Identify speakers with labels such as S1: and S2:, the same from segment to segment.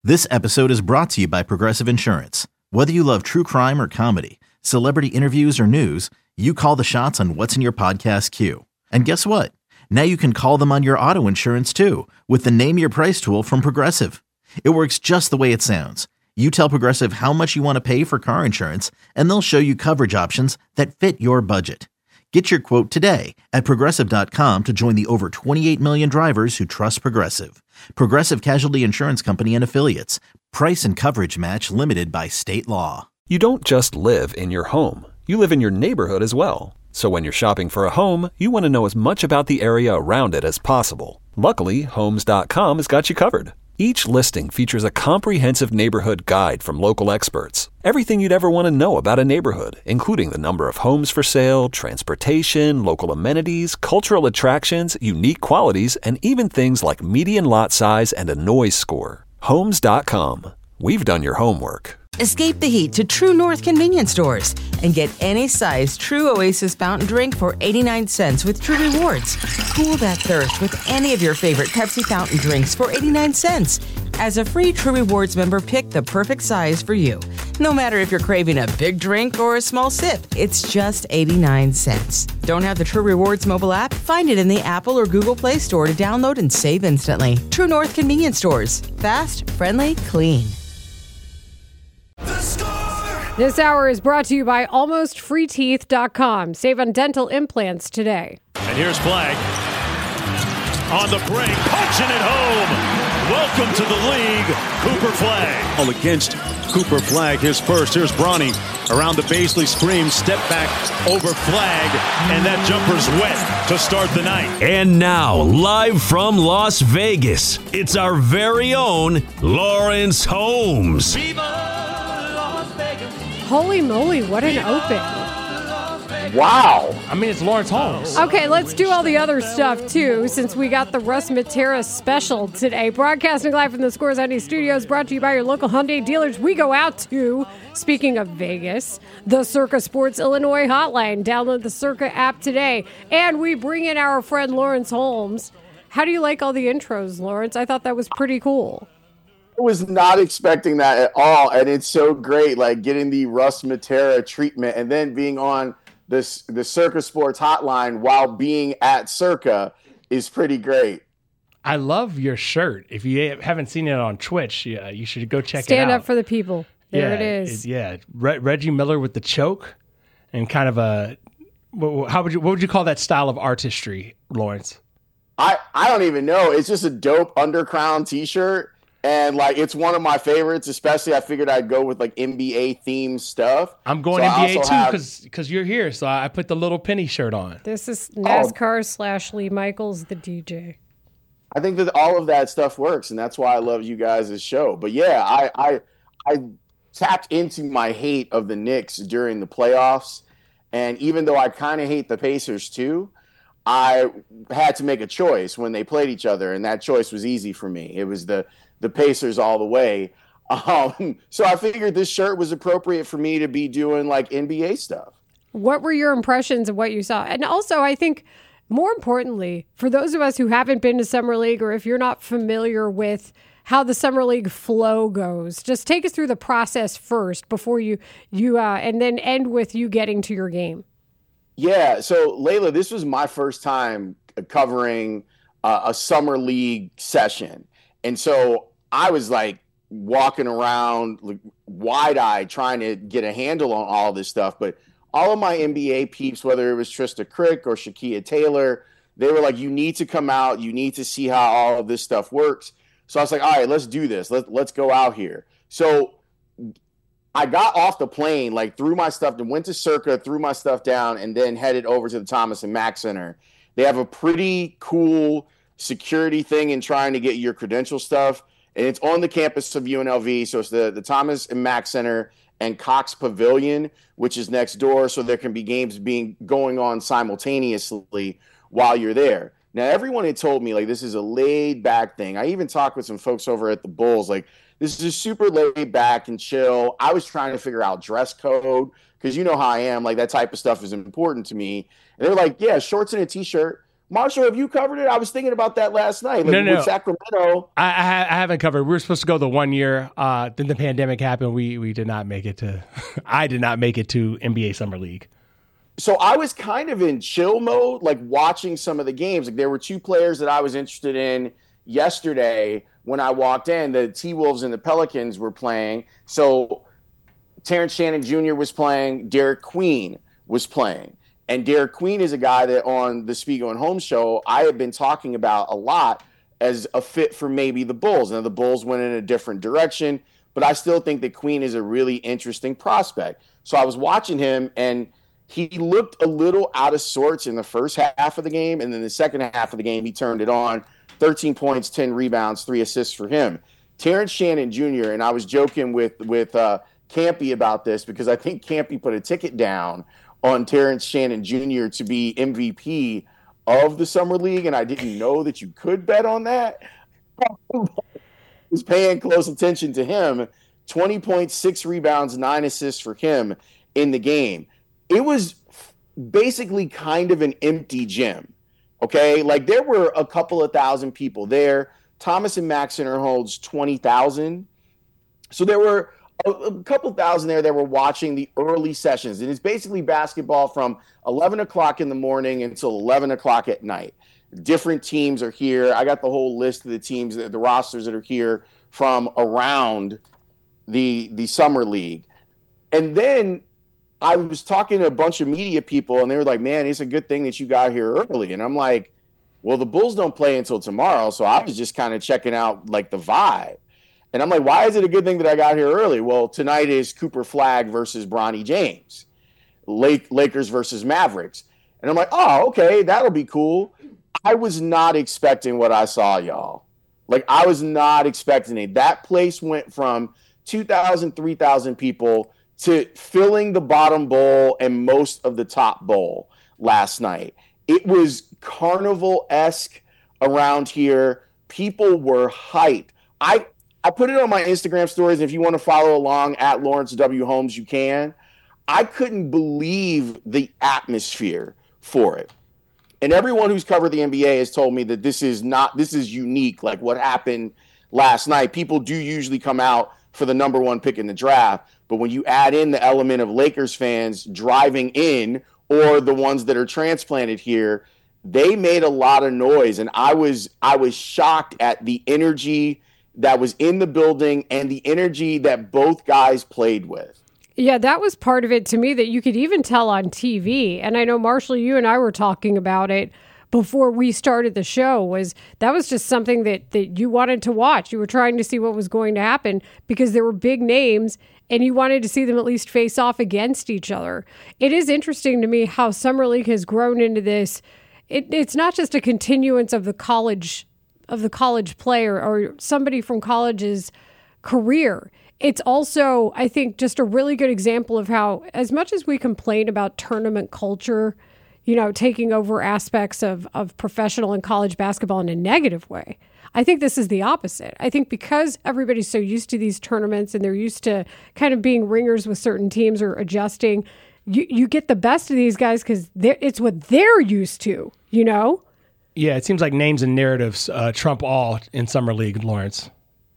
S1: This episode is brought to you by Progressive Insurance. Whether you love true crime or comedy, celebrity interviews or news, you call the shots on what's in your podcast queue. And guess what? Now you can call them on your auto insurance too with the Name Your Price tool from Progressive. It works just the way it sounds. You tell Progressive how much you want to pay for car insurance, and they'll show you coverage options that fit your budget. Get your quote today at Progressive.com to join the over 28 million drivers who trust Progressive. Progressive Casualty Insurance Company and Affiliates. Price and coverage match limited by state law.
S2: You don't just live in your home. You live in your neighborhood as well. So when you're shopping for a home, you want to know as much about the area around it as possible. Luckily, Homes.com has got you covered. Each listing features a comprehensive neighborhood guide from local experts. Everything you'd ever want to know about a neighborhood, including the number of homes for sale, transportation, local amenities, cultural attractions, unique qualities, and even things like median lot size and a noise score. Homes.com. We've done your homework.
S3: Escape the heat to True North convenience stores and get any size True Oasis fountain drink for 89 cents with True Rewards. Cool that thirst with any of your favorite Pepsi fountain drinks for 89 cents. As a free True Rewards member, pick the perfect size for you. No matter if you're craving a big drink or a small sip, it's just 89 cents. Don't have the True Rewards mobile app? Find it in the Apple or Google Play Store to download and save instantly. True North convenience stores. Fast, friendly, clean.
S4: This hour is brought to you by AlmostFreeTeeth.com. Save on dental implants today.
S5: And here's Flagg on the break, punching it home. Welcome to the league, Cooper Flagg.
S6: All against Cooper Flagg, his first. Here's Bronny around the Baisley scream, step back over Flagg, and that jumper's wet to start the night.
S7: And now, live from Las Vegas, it's our very own Lawrence Holmes.
S4: Holy moly, what an open.
S8: Wow. I mean, it's Lawrence Holmes.
S4: Okay, let's do all the other stuff, too, since we got the Russ Matera special today. Broadcasting live from the Scores Hyundai Studios, brought to you by your local Hyundai dealers. We go out to, speaking of Vegas, the Circa Sports Illinois hotline. Download the Circa app today. And we bring in our friend Lawrence Holmes. How do you like all the intros, Lawrence? I thought that was pretty cool.
S8: I was not expecting that at all, and it's so great, like getting the Russ Matera treatment and then being on the Circa Sports hotline while being at Circa is pretty great.
S9: I love your shirt. If you haven't seen it on Twitch, you should go check it out.
S4: Stand up for the people. There it is.
S9: Reggie Miller with the choke and kind of a what would you call that style of artistry, Lawrence?
S8: I don't even know. It's just a dope Undercrown t-shirt. And, like, it's one of my favorites, especially I figured I'd go with, like, NBA themed stuff.
S9: I'm going so NBA, too, because you're here. So I put the little penny shirt on.
S4: This is NASCAR / Lee Michaels, the DJ.
S8: I think that all of that stuff works, and that's why I love you guys' show. But, yeah, I tapped into my hate of the Knicks during the playoffs. And even though I kind of hate the Pacers, too, I had to make a choice when they played each other, and that choice was easy for me. It was the Pacers all the way. So I figured this shirt was appropriate for me to be doing like NBA stuff.
S4: What were your impressions of what you saw? And also, I think more importantly, for those of us who haven't been to Summer League, or if you're not familiar with how the Summer League flow goes, just take us through the process first before you and then end with you getting to your game.
S8: Yeah. So Layla, this was my first time covering a Summer League session. And so I was like walking around like, wide-eyed trying to get a handle on all this stuff. But all of my NBA peeps, whether it was Trista Crick or Shakia Taylor, they were like, you need to come out. You need to see how all of this stuff works. So I was like, all right, let's do this. Let's go out here. So I got off the plane, like threw my stuff and went to Circa, threw my stuff down, and then headed over to the Thomas and Mack Center. They have a pretty cool security thing in trying to get your credential stuff. And it's on the campus of UNLV. So it's the Thomas and Mack Center and Cox Pavilion, which is next door. So there can be games going on simultaneously while you're there. Now, everyone had told me, like, this is a laid back thing. I even talked with some folks over at the Bulls, like, this is super laid back and chill. I was trying to figure out dress code because you know how I am. Like, that type of stuff is important to me. And they're like, yeah, shorts and a T-shirt. Marshall, have you covered it? I was thinking about that last night.
S9: No.
S8: With Sacramento.
S9: I haven't covered. We were supposed to go the 1 year. Then the pandemic happened. We did not make it to. I did not make it to NBA Summer League.
S8: So I was kind of in chill mode, like watching some of the games. Like there were two players that I was interested in yesterday when I walked in. The T-Wolves and the Pelicans were playing. So Terrence Shannon Jr. was playing. Derek Queen was playing. And Derek Queen is a guy that on the Spiegel and Holmes show I have been talking about a lot as a fit for maybe the Bulls. Now the Bulls went in a different direction, but I still think that Queen is a really interesting prospect. So I was watching him, and he looked a little out of sorts in the first half of the game, and then the second half of the game, he turned it on. 13 points, 10 rebounds, 3 assists for him. Terrence Shannon Jr., and I was joking with Campy about this because I think Campy put a ticket down on Terrence Shannon Jr. to be MVP of the Summer League, and I didn't know that you could bet on that. I was paying close attention to him. 20 points, 6 rebounds, 9 assists for him in the game. It was basically kind of an empty gym, okay? Like there were a couple of thousand people there. Thomas and Mack Center holds 20,000. So there were a couple thousand there that were watching the early sessions. And it's basically basketball from 11 o'clock in the morning until 11 o'clock at night. Different teams are here. I got the whole list of the teams, the rosters that are here from around the Summer League. And then I was talking to a bunch of media people, and they were like, man, it's a good thing that you got here early. And I'm like, well, the Bulls don't play until tomorrow, so I was just kind of checking out, like, the vibe. And I'm like, why is it a good thing that I got here early? Well, tonight is Cooper Flagg versus Bronny James, Lakers versus Mavericks. And I'm like, oh, okay, that'll be cool. I was not expecting what I saw, y'all. Like, I was not expecting it. That place went from 2,000, 3,000 people to filling the bottom bowl and most of the top bowl last night. It was carnival-esque around here. People were hyped. I put it on my Instagram stories. If you want to follow along at Lawrence W. Holmes, you can. I couldn't believe the atmosphere for it. And everyone who's covered the NBA has told me that this is unique, like what happened last night. People do usually come out for the number one pick in the draft. But when you add in the element of Lakers fans driving in or the ones that are transplanted here, they made a lot of noise. And I was shocked at the energy that was in the building and the energy that both guys played with.
S4: Yeah, that was part of it to me that you could even tell on TV. And I know, Marshall, you and I were talking about it before we started the show, that was just something that you wanted to watch. You were trying to see what was going to happen because there were big names and you wanted to see them at least face off against each other. It is interesting to me how Summer League has grown into this. It's not just a continuance of the college player or somebody from college's career. It's also, I think, just a really good example of how, as much as we complain about tournament culture, taking over aspects of professional and college basketball in a negative way, I think this is the opposite. I think because everybody's so used to these tournaments and they're used to kind of being ringers with certain teams or adjusting, you get the best of these guys because it's what they're used to,
S9: Yeah, it seems like names and narratives trump all in Summer League, Lawrence.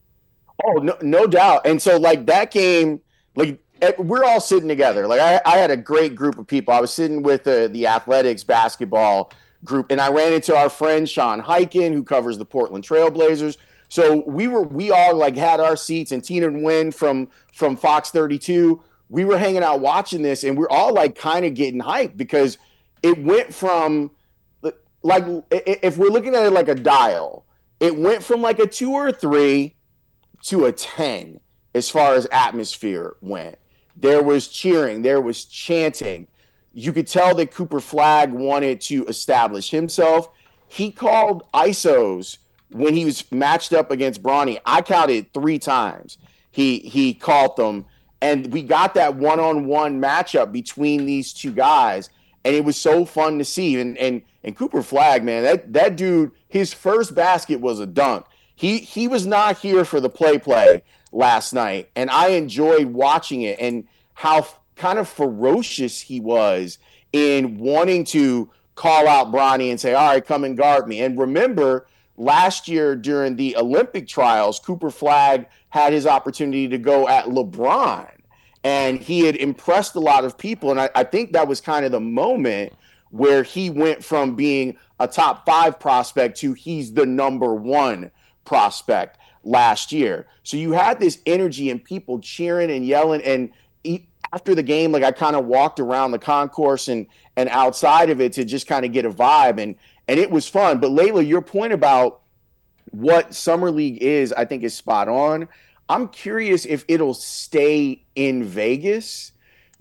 S8: Oh, no doubt. And so, like, that game, like, we're all sitting together. Like, I had a great group of people. I was sitting with the athletics basketball group, and I ran into our friend Sean Highkin, who covers the Portland Trailblazers. So we all, like, had our seats, and Tina Nguyen from Fox 32, we were hanging out watching this, and we're all, like, kind of getting hyped because it went from, like, if we're looking at it like a dial, it went from, like, a 2 or 3 to a 10 as far as atmosphere went. There was cheering. There was chanting. You could tell that Cooper Flagg wanted to establish himself. He called ISOs when he was matched up against Bronny. I counted 3 times. He called them, and we got that one-on-one matchup between these two guys, and it was so fun to see. And Cooper Flagg, man, that dude, his first basket was a dunk. He was not here for the play last night, and I enjoyed watching it and how kind of ferocious he was in wanting to call out Bronny and say, all right, come and guard me. And remember, last year during the Olympic trials, Cooper Flagg had his opportunity to go at LeBron, and he had impressed a lot of people. And I think that was kind of the moment where he went from being a top 5 prospect to he's the number 1 prospect last year. So you had this energy and people cheering and yelling. And after the game, like, I kind of walked around the concourse and outside of it to just kind of get a vibe. And it was fun. But Layla, your point about what Summer League is, I think, is spot on. I'm curious if it'll stay in Vegas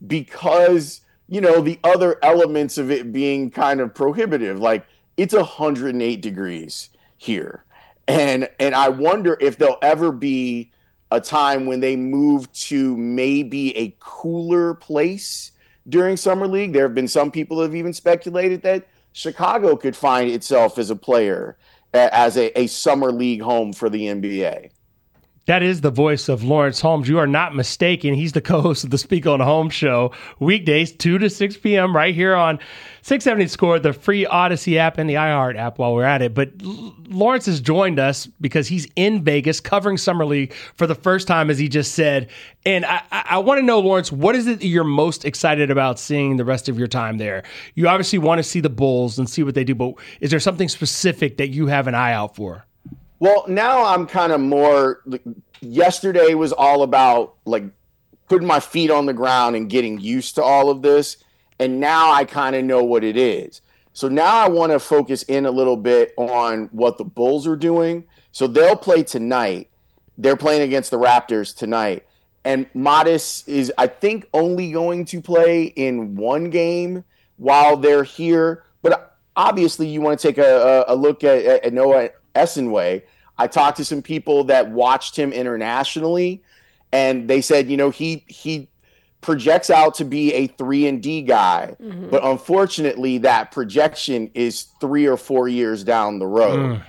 S8: because, you know, the other elements of it being kind of prohibitive. Like, it's 108 degrees here. And I wonder if there'll ever be a time when they move to maybe a cooler place during Summer League. There have been some people who have even speculated that Chicago could find itself as a player, as a Summer League home for the NBA.
S9: That is the voice of Lawrence Holmes. You are not mistaken. He's the co-host of the Speak on Home show, weekdays 2 to 6 p.m. right here on 670 Score, the free Odyssey app and the iHeart app while we're at it. But Lawrence has joined us because he's in Vegas covering Summer League for the first time, as he just said. And I want to know, Lawrence, what is it that you're most excited about seeing the rest of your time there? You obviously want to see the Bulls and see what they do, but is there something specific that you have an eye out for?
S8: Well, now I'm kind of more – yesterday was all about, like, putting my feet on the ground and getting used to all of this, and now I kind of know what it is. So now I want to focus in a little bit on what the Bulls are doing. So they'll play tonight. They're playing against the Raptors tonight. And Modis is, I think, only going to play in one game while they're here. But obviously you want to take a look at Noah Essenway. I talked to some people that watched him internationally, and they said, you know, he projects out to be a 3-and-D guy, but unfortunately that projection is 3 or 4 years down the road.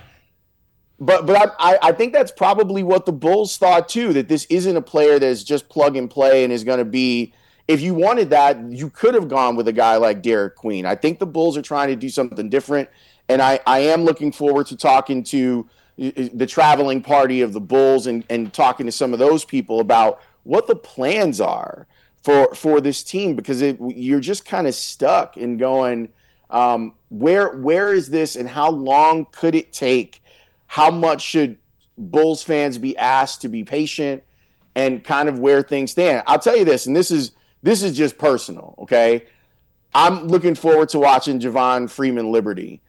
S8: But I think that's probably what the Bulls thought too, that this isn't a player that's just plug and play and is going to be, if you wanted that, you could have gone with a guy like Derek Queen. I think the Bulls are trying to do something different, and I am looking forward to talking to the traveling party of the Bulls and talking to some of those people about what the plans are for this team, because you're just kind of stuck in going, where is this and how long could it take? How much should Bulls fans be asked to be patient, and kind of where things stand? I'll tell you this, and this is just personal, okay? I'm looking forward to watching Javon Freeman-Liberty.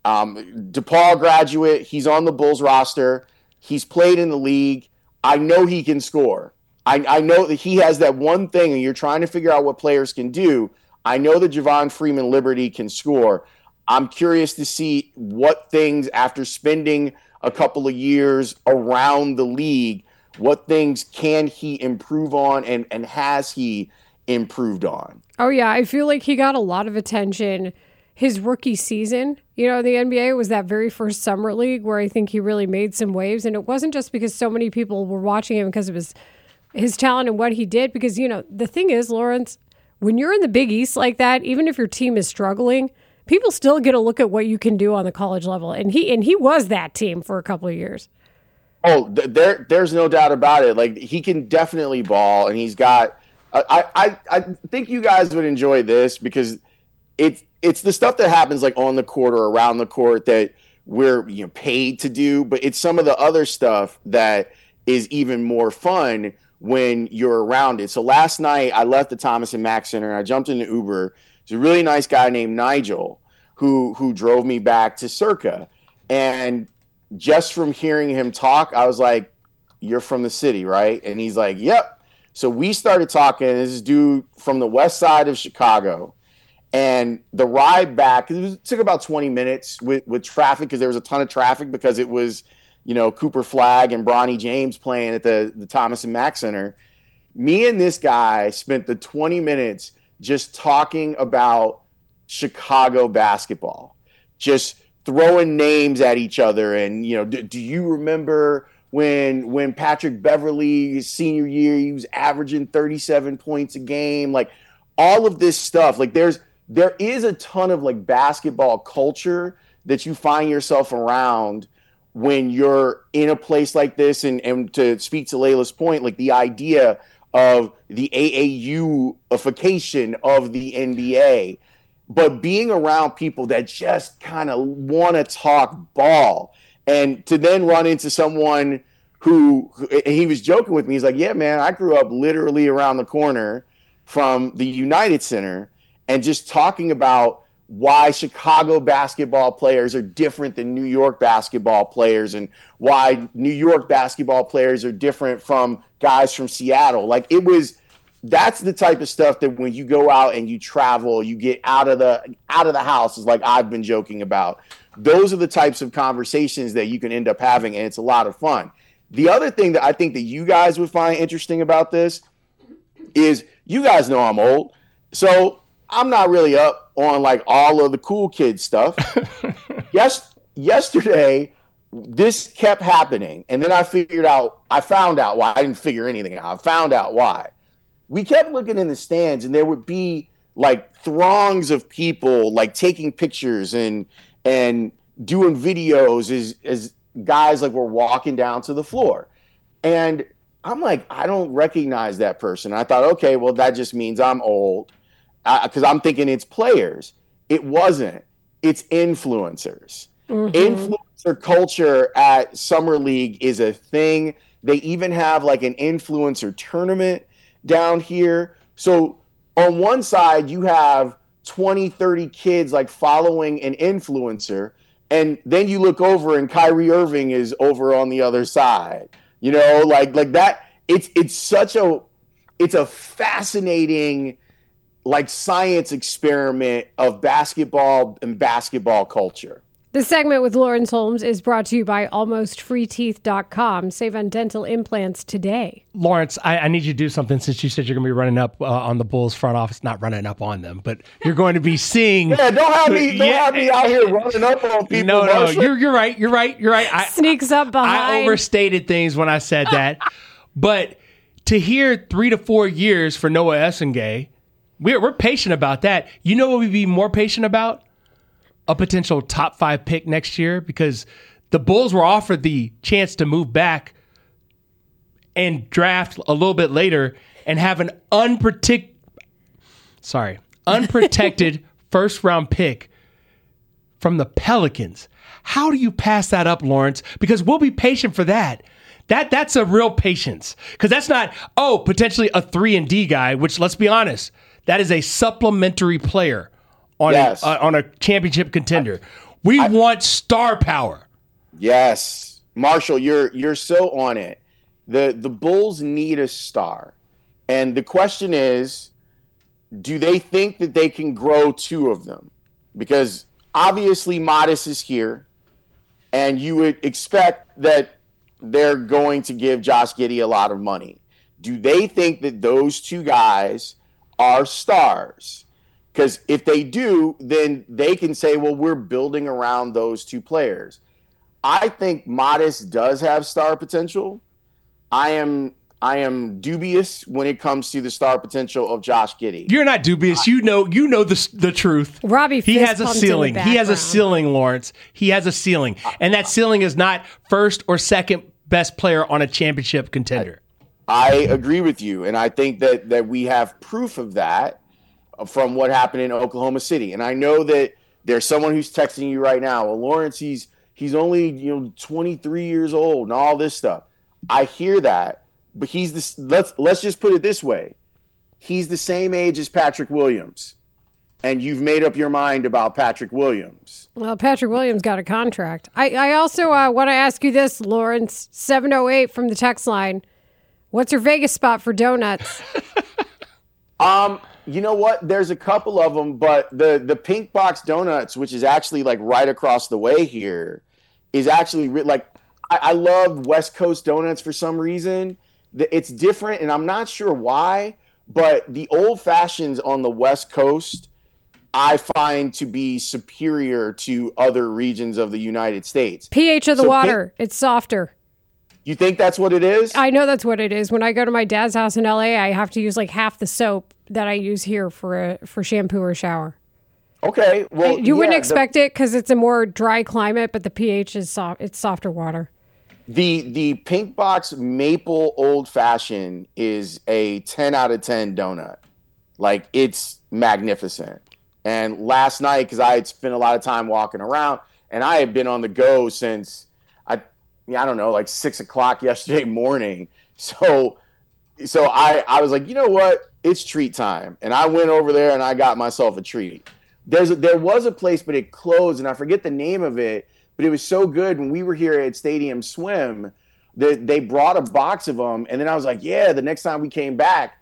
S8: DePaul graduate. He's on the Bulls roster. He's played in the league. I know he can score. I know that he has that one thing, and you're trying to figure out what players can do. I know that Javon Freeman-Liberty can score. I'm curious to see what things, after spending a couple of years around the league, what things can he improve on, and has he improved on?
S4: Oh, yeah. I feel like he got a lot of attention his rookie season. You know, the NBA was that very first Summer League where I think he really made some waves. And it wasn't just because so many people were watching him because of his talent and what he did. Because, you know, the thing is, Lawrence, when you're in the Big East like that, even if your team is struggling, people still get a look at what you can do on the college level. And he was that team for a couple of years.
S8: Oh, there's no doubt about it. Like, he can definitely ball, and he's got I think you guys would enjoy this, because it's the stuff that happens like on the court or around the court that we're paid to do, but it's some of the other stuff that is even more fun when you're around it. So last night I left the Thomas and Mack Center and I jumped in the Uber. There's a really nice guy named Nigel who drove me back to Circa, and just from hearing him talk, I was like, "You're from the city, right?" And he's like, "Yep." So we started talking. This dude from the west side of Chicago. And the ride back, it took about 20 minutes with traffic, because there was a ton of traffic because it was, Cooper Flagg and Bronny James playing at the Thomas and Mack Center. Me and this guy spent the 20 minutes just talking about Chicago basketball, just throwing names at each other. And, do you remember when Patrick Beverley, his senior year, he was averaging 37 points a game? Like, all of this stuff. Like, there's there is a ton of like basketball culture that you find yourself around when you're in a place like this. And to speak to Layla's point, like the idea of the AAU-ification of the NBA, but being around people that just kind of want to talk ball, and to then run into someone who he was joking with me. He's like, yeah, man, I grew up literally around the corner from the United Center, and just talking about why Chicago basketball players are different than New York basketball players, and why New York basketball players are different from guys from Seattle. Like, that's the type of stuff that when you go out and you travel, you get out of the house, is like I've been joking about. Those are the types of conversations that you can end up having, and it's a lot of fun. The other thing that I think that you guys would find interesting about this is, you guys know I'm old, so I'm not really up on like all of the cool kid stuff. Yesterday, this kept happening, and then I found out why. I didn't figure anything out. I found out why. We kept looking in the stands, and there would be like throngs of people like taking pictures and doing videos as guys like were walking down to the floor. And I'm like, I don't recognize that person. I thought, okay, well, that just means I'm old, because I'm thinking it's players. It wasn't. It's influencers. Mm-hmm. Influencer culture at Summer League is a thing. They even have like an influencer tournament down here. So on one side, you have 20, 30 kids like following an influencer, and then you look over and Kyrie Irving is over on the other side. You know, like that. It's a fascinating like science experiment of basketball and basketball culture.
S4: This segment with Lawrence Holmes is brought to you by AlmostFreeTeeth.com. Save on dental implants today.
S9: Lawrence, I need you to do something, since you said you're going to be running up on the Bulls front office. Not running up on them, but you're going to be seeing.
S8: Yeah, don't have me out here running up on people.
S9: No, you're right.
S4: Sneaks up behind.
S9: I overstated things when I said that. But to hear 3 to 4 years for Noah Essengay, we're patient about that. You know what we'd be more patient about? A potential top 5 pick next year, because the Bulls were offered the chance to move back and draft a little bit later and have an unprotected first round pick from the Pelicans. How do you pass that up, Lawrence? Because we'll be patient for that. That's a real patience, because that's not, potentially a 3-and-D guy, which, let's be honest, that is a supplementary player on a championship contender. We want star power.
S8: Yes. Marshall, you're so on it. The Bulls need a star. And the question is, do they think that they can grow 2 of them? Because obviously Modest is here, and you would expect that they're going to give Josh Giddey a lot of money. Do they think that those 2 guys are stars? Because if they do, then they can say, well, we're building around those 2 players. I think Modest does have star potential. I am dubious when it comes to the star potential of Josh Giddey.
S9: You're not dubious. You know the truth.
S4: Robbie,
S9: he has a ceiling. He has a ceiling, Lawrence. He has a ceiling, and that ceiling is not first or second best player on a championship contender.
S8: I agree with you, and I think that we have proof of that from what happened in Oklahoma City. And I know that there's someone who's texting you right now, well, Lawrence, he's only 23 years old and all this stuff. I hear that, but he's this. Let's just put it this way: he's the same age as Patrick Williams, and you've made up your mind about Patrick Williams.
S4: Well, Patrick Williams got a contract. I also want to ask you this, Lawrence. 708 from the text line. What's your Vegas spot for donuts?
S8: You know what? There's a couple of them, but the Pink Box Donuts, which is actually like right across the way here, is actually like, I love West Coast donuts for some reason. It's different, and I'm not sure why, but the old fashions on the West Coast I find to be superior to other regions of the United States.
S4: pH of the water, it's softer.
S8: You think that's what it is?
S4: I know that's what it is. When I go to my dad's house in LA, I have to use like half the soap that I use here for shampoo or shower.
S8: Okay. Well,
S4: you wouldn't expect it because it's a more dry climate, but the pH is soft. It's softer water.
S8: The Pink Box Maple Old Fashioned is a 10 out of 10 donut. Like, it's magnificent. And last night, because I had spent a lot of time walking around, and I had been on the go since I don't know, like 6 o'clock yesterday morning. So I was like, you know what? It's treat time. And I went over there and I got myself a treat. There was a place, but it closed, and I forget the name of it, but it was so good. When we were here at Stadium Swim, they brought a box of them, and then I was like, yeah, the next time we came back,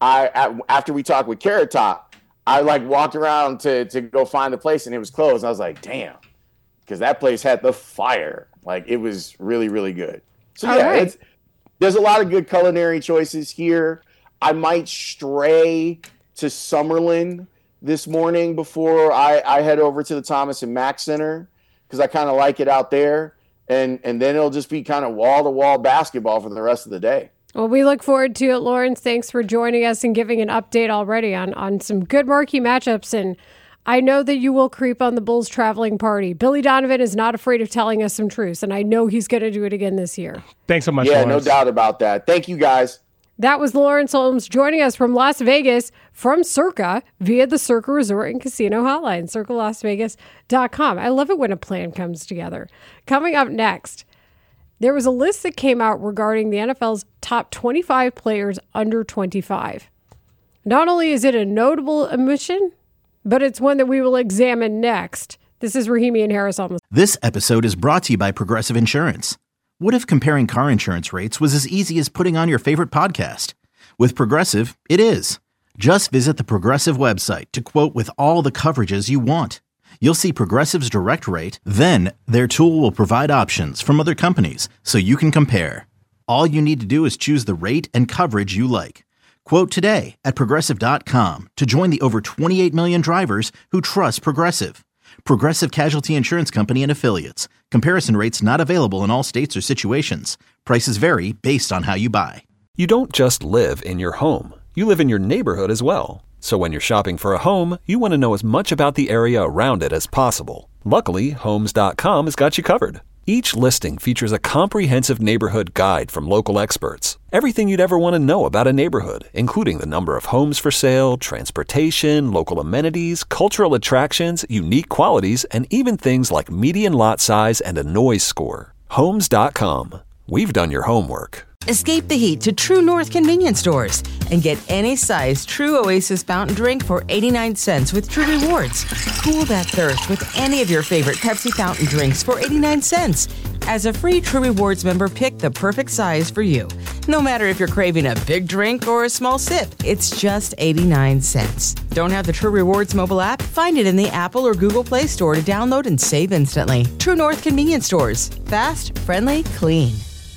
S8: after we talked with Carrot Top, I like walked around to go find the place, and it was closed. I was like, damn, because that place had the fire. Like, it was really, really good. So yeah,
S4: right.
S8: There's a lot of good culinary choices here. I might stray to Summerlin this morning before I head over to the Thomas and Mack Center, because I kind of like it out there. And then it'll just be kind of wall-to-wall basketball for the rest of the day.
S4: Well, we look forward to it, Lawrence. Thanks for joining us and giving an update already on some good marquee matchups. And I know that you will creep on the Bulls traveling party. Billy Donovan is not afraid of telling us some truths, and I know he's going to do it again this year.
S9: Thanks so much,
S8: Yeah,
S9: Lawrence.
S8: no doubt about that. Thank you, guys.
S4: That was Lawrence Holmes joining us from Las Vegas from Circa via the Circa Resort and Casino Hotline, circalasvegas.com. I love it when a plan comes together. Coming up next, there was a list that came out regarding the NFL's top 25 players under 25. Not only is it a notable omission, but it's one that we will examine next. This is Rahimi and Harris on the.
S1: This episode is brought to you by Progressive Insurance. What if comparing car insurance rates was as easy as putting on your favorite podcast? With Progressive, it is. Just visit the Progressive website to quote with all the coverages you want. You'll see Progressive's direct rate, then their tool will provide options from other companies so you can compare. All you need to do is choose the rate and coverage you like. Quote today at Progressive.com to join the over 28 million drivers who trust Progressive. Progressive Casualty Insurance Company and Affiliates. Comparison rates not available in all states or situations. Prices vary based on how you buy.
S2: You don't just live in your home. You live in your neighborhood as well. So when you're shopping for a home, you want to know as much about the area around it as possible. Luckily, Homes.com has got you covered. Each listing features a comprehensive neighborhood guide from local experts. Everything you'd ever want to know about a neighborhood, including the number of homes for sale, transportation, local amenities, cultural attractions, unique qualities, and even things like median lot size and a noise score. Homes.com. We've done your homework.
S3: Escape the heat to True North convenience stores and get any size True Oasis fountain drink for 89 cents with True Rewards. Cool that thirst with any of your favorite Pepsi fountain drinks for 89 cents. As a free True Rewards member, pick the perfect size for you. No matter if you're craving a big drink or a small sip, it's just 89 cents. Don't have the True Rewards mobile app? Find it in the Apple or Google Play Store to download and save instantly. True North convenience stores. Fast, friendly, clean.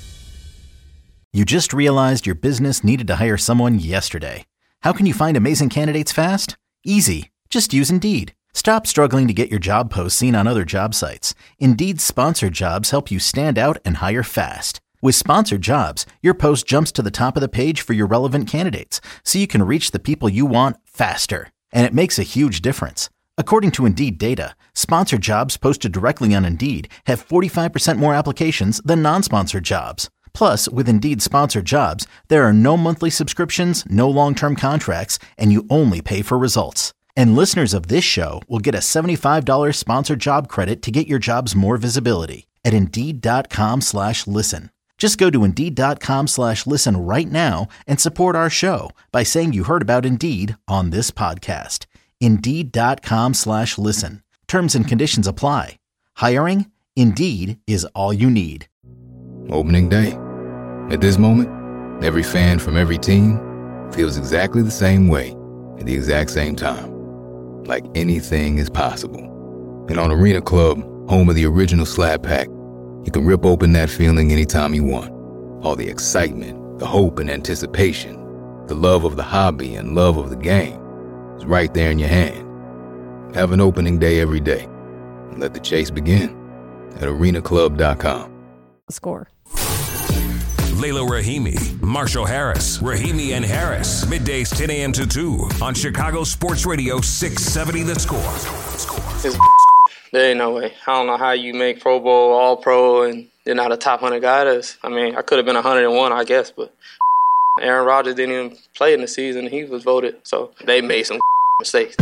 S1: You just realized your business needed to hire someone yesterday. How can you find amazing candidates fast? Easy. Just use Indeed. Stop struggling to get your job posts seen on other job sites. Indeed's sponsored jobs help you stand out and hire fast. With sponsored jobs, your post jumps to the top of the page for your relevant candidates, so you can reach the people you want faster. And it makes a huge difference. According to Indeed data, sponsored jobs posted directly on Indeed have 45% more applications than non-sponsored jobs. Plus, with Indeed sponsored jobs, there are no monthly subscriptions, no long-term contracts, and you only pay for results. And listeners of this show will get a $75 sponsored job credit to get your jobs more visibility at Indeed.com/listen. Just go to Indeed.com/listen right now and support our show by saying you heard about Indeed on this podcast. Indeed.com/listen. Terms and conditions apply. Hiring? Indeed is all you need.
S10: Opening day. At this moment, every fan from every team feels exactly the same way at the exact same time. Like anything is possible. And on Arena Club, home of the original Slab Pack, you can rip open that feeling anytime you want. All the excitement, the hope and anticipation, the love of the hobby and love of the game is right there in your hand. Have an opening day every day. And let the chase begin at arenaclub.com.
S4: Score.
S7: Layla Rahimi, Marshall Harris, Rahimi and Harris. Middays 10 a.m. to 2 on Chicago Sports Radio 670 The Score.
S11: There ain't no way. I don't know how you make Pro Bowl, All Pro, and you're not a top 100 guy. I mean, I could have been 101, I guess, but Aaron Rodgers didn't even play in the season. He was voted, so they made some mistakes.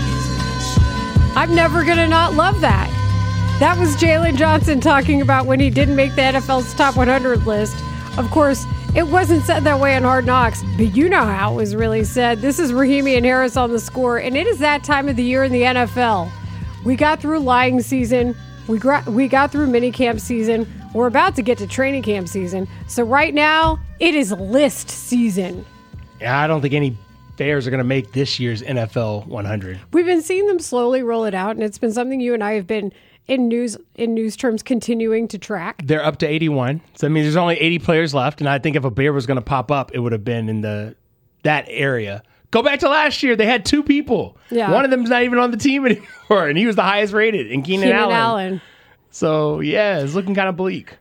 S4: I'm never going to not love that. That was Jalen Johnson talking about when he didn't make the NFL's top 100 list. Of course, it wasn't said that way on Hard Knocks, but you know how it was really said. This is Rahimi and Harris on The Score, and it is that time of the year in the NFL. We got through lying season. We got through minicamp season. We're about to get to training camp season. So right now, it is list season.
S9: Yeah, I don't think any Bears are going to make this year's NFL 100.
S4: We've been seeing them slowly roll it out, and it's been something you and I have been in news terms continuing to track.
S9: They're up to 81. So that means there's only 80 players left, and I think if a Bear was going to pop up, it would have been in that area. Go back to last year. They had 2 people.
S4: Yeah.
S9: One of them's not even on the team anymore, and he was the highest rated, and Keenan Allen. So, yeah, it's looking kind of bleak.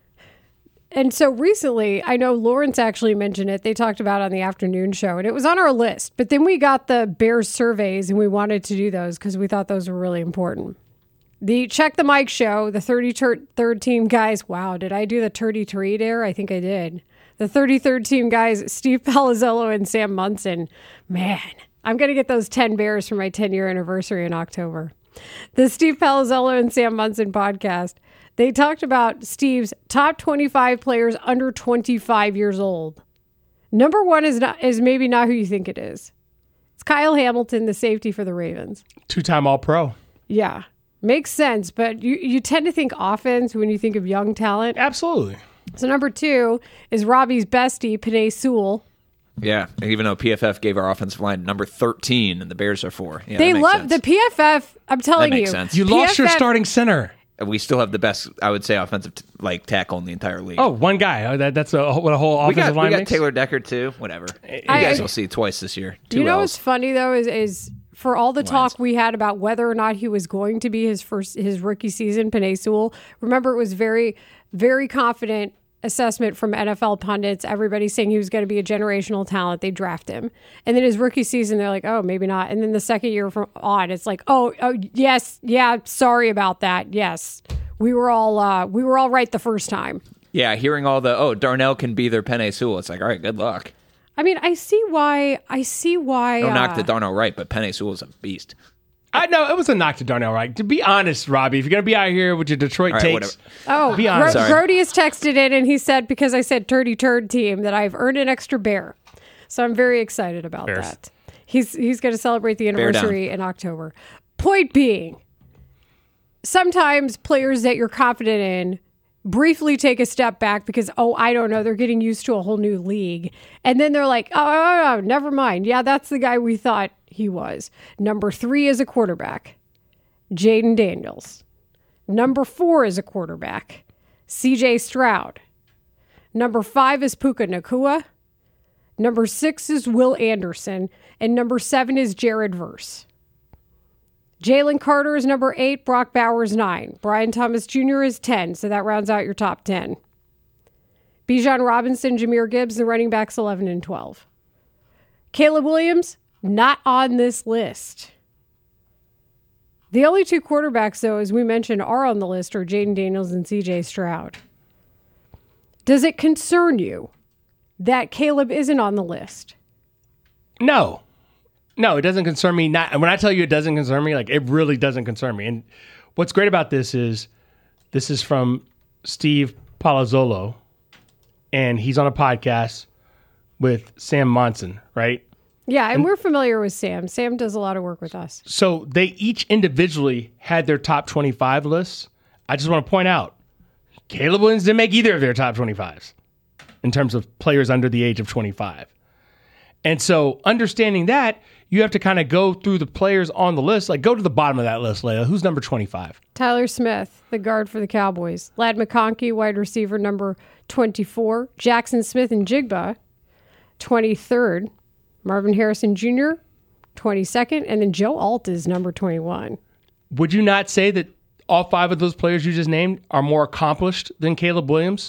S4: And so recently, I know Lawrence actually mentioned it. They talked about it on the afternoon show, and it was on our list. But then we got the Bears surveys, and we wanted to do those because we thought those were really important. The Check the Mic show, the 33rd team guys. Wow, did I do the 33 there? I think I did. The 33rd team guys, Steve Palazzolo and Sam Munson. Man, I'm going to get those 10 Bears for my 10-year anniversary in October. The Steve Palazzolo and Sam Munson podcast. They talked about Steve's top 25 players under 25 years old. Number 1 is maybe not who you think it is. It's Kyle Hamilton, the safety for the Ravens.
S9: 2-time All-Pro.
S4: Yeah, makes sense. But you tend to think offense when you think of young talent.
S9: Absolutely.
S4: So number 2 is Robbie's bestie, Penei Sewell.
S12: Yeah, even though PFF gave our offensive line number 13 and the Bears are 4. Yeah,
S4: they love the PFF. I'm telling you.
S12: Sense.
S9: You lost your starting center.
S12: We still have the best, I would say, offensive tackle in the entire league.
S9: Oh, one guy. That's what a whole offensive line
S12: makes.
S9: We got
S12: Taylor Decker, too. Whatever. You guys will see twice this year. 2
S4: You know
S12: L's.
S4: what's funny, though, is for all the talk we had about whether or not he was going to be his rookie season, Penei Sewell, remember it was very, very confident assessment from NFL pundits. Everybody saying he was going to be a generational talent. They draft him. And then his rookie season, they're like, oh, maybe not. And then the second year on, it's like, oh, yes, yeah, sorry about that. Yes. We were all right the first time.
S12: Yeah, hearing all Darnell can be their Penei Sewell. It's like, all right, good luck.
S4: I mean, I see why.
S12: Don't knock the Darnell Wright, but Penei Sewell's a beast.
S9: I know it was a knock to Darnell Wright. To be honest, Robbie, if you're going to be out here with your Detroit takes, be honest.
S4: Brody has texted in and he said, because I said turdy turd team, that I've earned an extra bear. So I'm very excited about that. He's going to celebrate the anniversary in October. Point being, sometimes players that you're confident in briefly take a step back because, I don't know, they're getting used to a whole new league. And then they're like, oh, never mind. Yeah, that's the guy we thought he was. Number 3 is a quarterback, Jaden Daniels. Number 4 is a quarterback, CJ Stroud. Number 5 is Puka Nacua. Number 6 is Will Anderson. And number 7 is Jared Verse. Jalen Carter is number 8. Brock Bowers 9. Brian Thomas Jr. is 10. So that rounds out your top 10. Bijan Robinson, Jahmyr Gibbs, the running backs 11 and 12. Caleb Williams, not on this list. The only 2 quarterbacks, though, as we mentioned, are on the list are Jaden Daniels and CJ Stroud. Does it concern you that Caleb isn't on the list?
S9: No, it doesn't concern me. Not when I tell you it doesn't concern me, like it really doesn't concern me. And what's great about this is from Steve Palazzolo, and he's on a podcast with Sam Monson, right?
S4: Yeah, and we're familiar with Sam. Sam does a lot of work with us.
S9: So they each individually had their top 25 lists. I just want to point out, Caleb Williams didn't make either of their top 25s in terms of players under the age of 25. And so understanding that, you have to kind of go through the players on the list. Like, go to the bottom of that list, Layla. Who's number 25?
S4: Tyler Smith, the guard for the Cowboys. Ladd McConkey, wide receiver, number 24. Jackson Smith and Jigba, 23rd. Marvin Harrison Jr., 22nd. And then Joe Alt is number 21.
S9: Would you not say that all 5 of those players you just named are more accomplished than Caleb Williams?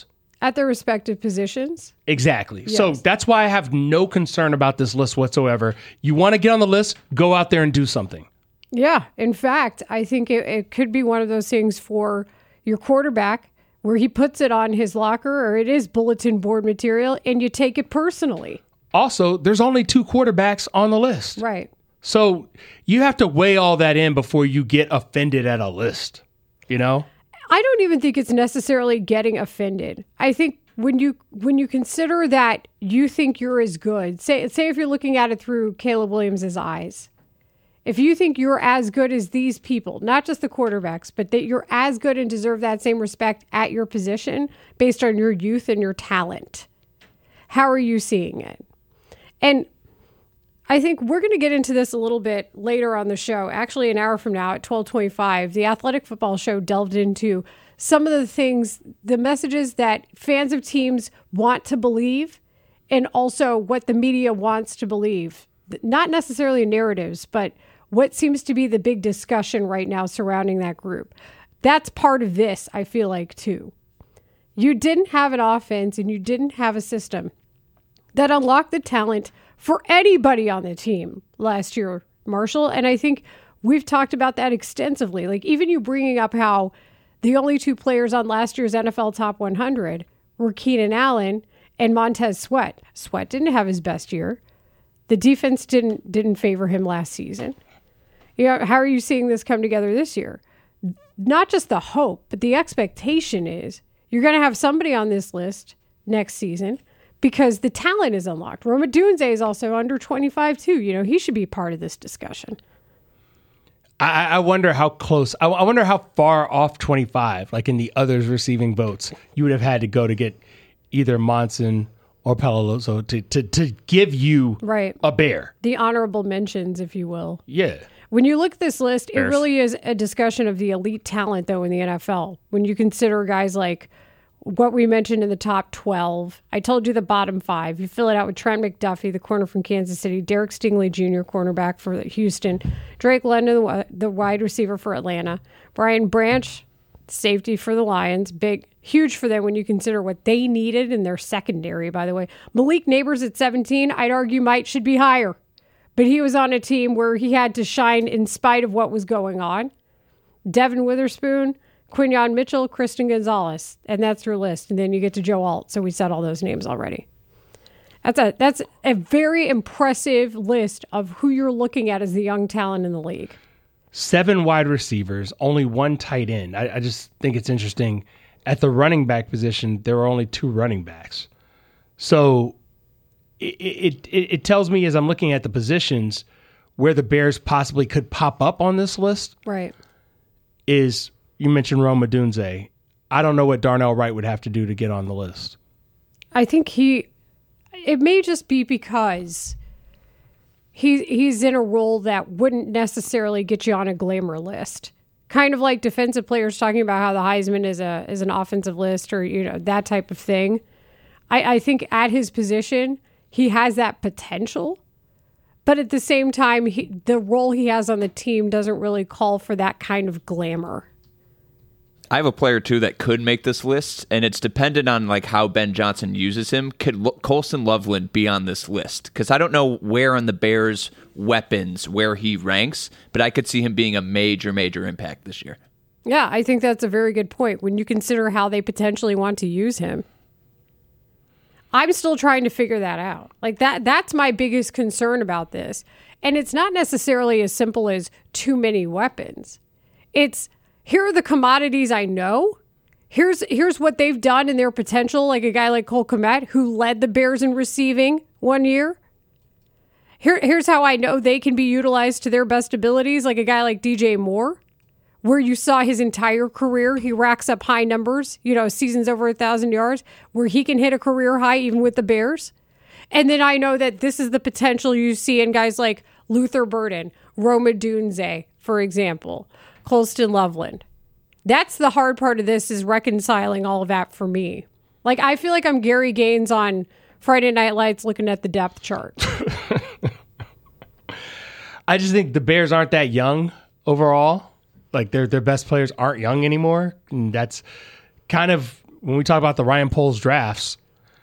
S4: At their respective positions.
S9: Exactly.
S4: Yes.
S9: So that's why I have no concern about this list whatsoever. You want to get on the list, go out there and do something.
S4: Yeah. In fact, I think it could be one of those things for your quarterback where he puts it on his locker or it is bulletin board material and you take it personally.
S9: Also, there's only 2 quarterbacks on the list.
S4: Right.
S9: So you have to weigh all that in before you get offended at a list, you know?
S4: I don't even think it's necessarily getting offended. I think when you consider that you think you're as good, say if you're looking at it through Caleb Williams' eyes, if you think you're as good as these people, not just the quarterbacks, but that you're as good and deserve that same respect at your position based on your youth and your talent, how are you seeing it? And I think we're going to get into this a little bit later on the show. Actually, an hour from now at 12:25, the Athletic Football Show delved into some of the things, the messages that fans of teams want to believe and also what the media wants to believe. Not necessarily narratives, but what seems to be the big discussion right now surrounding that group. That's part of this, I feel like, too. You didn't have an offense and you didn't have a system that unlocked the talent for anybody on the team last year, Marshall. And I think we've talked about that extensively. Like even you bringing up how the only 2 players on last year's NFL Top 100 were Keenan Allen and Montez Sweat. Sweat didn't have his best year. The defense didn't favor him last season. You know, how are you seeing this come together this year? Not just the hope, but the expectation is you're going to have somebody on this list next season because the talent is unlocked. Rome Odunze is also under 25 too. You know, he should be part of this discussion.
S9: I wonder how close, I wonder how far off 25, like in the others receiving votes, you would have had to go to get either Monson or Palaloso to give you a bear.
S4: The honorable mentions, if you will.
S9: Yeah.
S4: When you look at this list,
S9: Bears.
S4: It really is a discussion of the elite talent, though, in the NFL. When you consider guys like what we mentioned in the top 12, I told you the bottom 5. You fill it out with Trent McDuffie, the corner from Kansas City, Derek Stingley Jr., cornerback for Houston, Drake London, the wide receiver for Atlanta, Brian Branch, safety for the Lions, huge for them when you consider what they needed in their secondary, by the way. Malik Neighbors at 17, I'd argue should be higher. But he was on a team where he had to shine in spite of what was going on. Devin Witherspoon, Quinyon Mitchell, Kristen Gonzalez, and that's your list. And then you get to Joe Alt. So we said all those names already. That's a very impressive list of who you're looking at as the young talent in the league.
S9: 7 wide receivers, only 1 tight end. I just think it's interesting. At the running back position, there were only 2 running backs. So it tells me as I'm looking at the positions where the Bears possibly could pop up on this list.
S4: Right.
S9: Is, you mentioned Rome Odunze. I don't know what Darnell Wright would have to do to get on the list.
S4: I think it may just be because he's in a role that wouldn't necessarily get you on a glamour list. Kind of like defensive players talking about how the Heisman is an offensive list or, you know, that type of thing. I think at his position, he has that potential. But at the same time, the role he has on the team doesn't really call for that kind of glamour.
S12: I have a player, too, that could make this list, and it's dependent on like how Ben Johnson uses him. Could Colston Loveland be on this list? Because I don't know where on the Bears' weapons, where he ranks, but I could see him being a major, major impact this year.
S4: Yeah, I think that's a very good point when you consider how they potentially want to use him. I'm still trying to figure that out. Like that's my biggest concern about this. And it's not necessarily as simple as too many weapons. It's, here are the commodities I know. Here's what they've done in their potential, like a guy like Cole Kmet, who led the Bears in receiving one year. Here's how I know they can be utilized to their best abilities, like a guy like DJ Moore, where you saw his entire career. He racks up high numbers, seasons over 1,000 yards, where he can hit a career high even with the Bears. And then I know that this is the potential you see in guys like Luther Burden, Rome Odunze, for example, Colston Loveland. That's the hard part of this, is reconciling all of that for me. Like, I feel like I'm Gary Gaines on Friday Night Lights looking at the depth chart.
S9: I just think the Bears aren't that young overall. Like, their best players aren't young anymore. And that's kind of when we talk about the Ryan Poles drafts,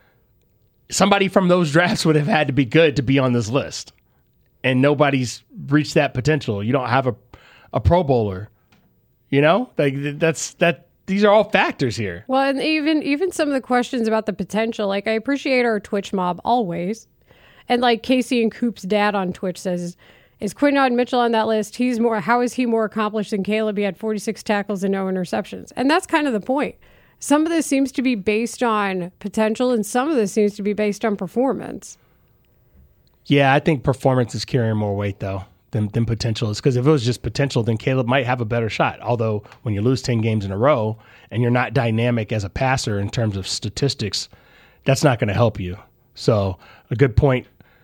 S9: somebody from those drafts would have had to be good to be on this list. And nobody's reached that potential. You don't have a Pro Bowler. You know? Like these are all factors here.
S4: Well, and even some of the questions about the potential, like I appreciate our Twitch mob always. And like Casey and Coop's dad on Twitch says, is Quinton Mitchell on that list? How is he more accomplished than Caleb? He had 46 tackles and no interceptions. And that's kind of the point. Some of this seems to be based on potential, and some of this seems to be based on performance.
S9: Yeah, I think performance is carrying more weight, though, than potential is. Because if it was just potential, then Caleb might have a better shot. Although, when you lose 10 games in a row and you're not dynamic as a passer in terms of statistics, that's not going to help you. So, a good point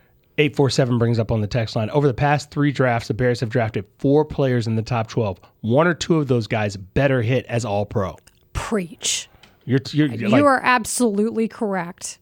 S9: 847 brings up on the text line. Over the past 3 drafts, the Bears have drafted 4 players in the top 12. 1 or 2 of those guys better hit as All-Pro.
S4: Preach.
S9: You
S4: are absolutely correct.